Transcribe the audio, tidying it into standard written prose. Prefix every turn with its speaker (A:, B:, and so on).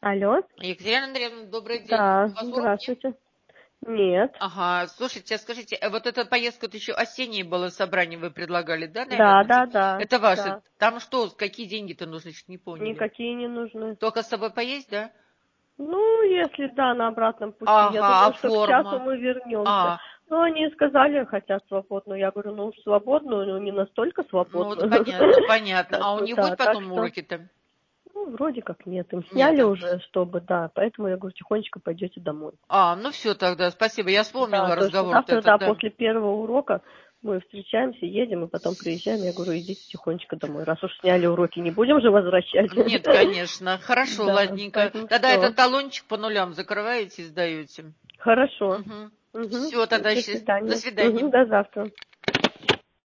A: Алло,
B: Екатерина Андреевна, добрый день.
A: да,
B: У вас уроки?
A: здравствуйте. Нет.
B: Ага, слушайте, а скажите, вот эта поездка, это еще осеннее было собрание, вы предлагали, да,
A: Да,
B: наверное?
A: да, да,
B: Это ваше.
A: да.
B: Там что, какие деньги-то нужны, чуть не поняли?
A: Никакие не нужны.
B: Только с собой поесть, да?
A: Ну, если да, на обратном пути. Я
B: Ага, а
A: думаю, что к часу
B: форма?
A: мы вернемся.
B: А,
A: Ну, они сказали, хотят свободную. Я говорю, ну, свободную, но не настолько
B: ну это
A: свободную.
B: понятно, понятно.
A: Как
B: А у
A: бы,
B: них
A: да,
B: будет
A: так
B: потом
A: что,
B: уроки-то?
A: ну, вроде как нет. Им
B: Нет.
A: сняли уже, чтобы, да. Поэтому я говорю, тихонечко пойдете домой.
B: А, ну все тогда, спасибо. Я
A: Да,
B: вспомнила
A: то, что
B: разговор-то
A: завтра,
B: этот,
A: да,
B: да.
A: после первого урока мы встречаемся, едем, и потом приезжаем. Я говорю, идите тихонечко домой. Раз уж сняли уроки, не будем же возвращать.
B: Нет, конечно. Хорошо,
A: Да,
B: ладненько.
A: поэтому
B: Тогда
A: все.
B: этот талончик по нулям закрываете и сдаете.
A: Хорошо.
B: Угу.
A: Угу.
B: Все, тогда
A: До
B: до
A: свидания. Угу,
B: свидания.
A: до завтра.